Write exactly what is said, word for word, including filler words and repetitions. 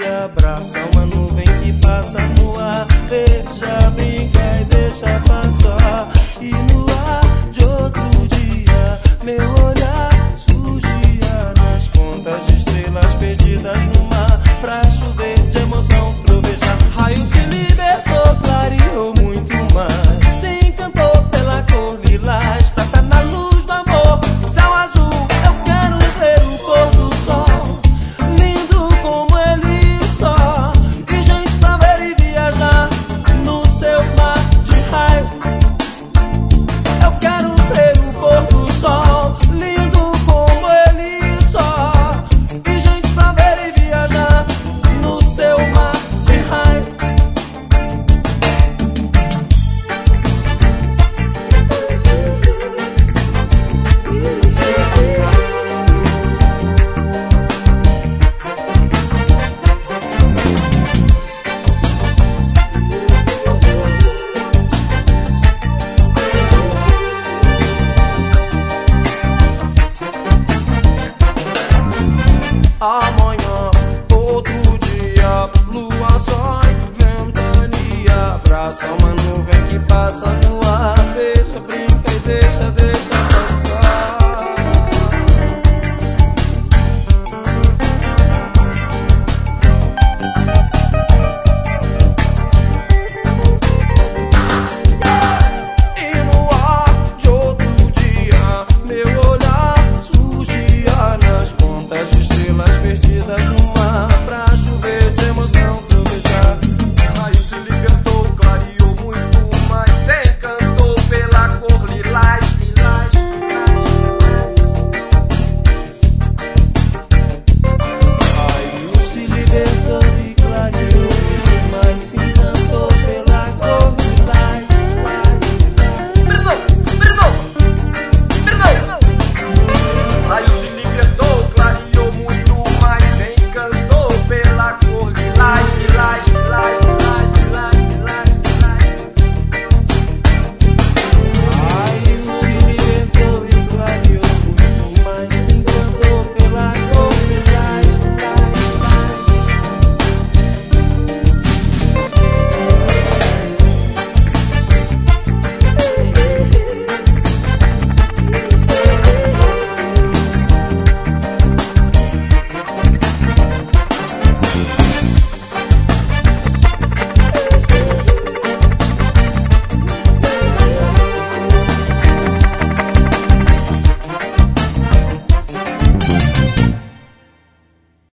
dia abraça uma nuvem que passa no ar. Beija, brinca e deixa passar. E no ar de outro dia, meu olhar surgia nas pontas de estrelas perdidas no mar. Pra chover de emoção, trovejar. Raio se libertou, clareou muito mais. Se encantou pela cor lilás, prata na luz do amor, céu azul. Eu quero ver o pôr do sol, lindo como ele só. E gente pra ver e viajar no seu mar de raio. Eu quero ver o pôr do sol, lindo como ele só. E gente pra ver e viajar no seu mar de raio. Amanhã, outro dia, lua só, ventania, abraça uma nuvem que passa no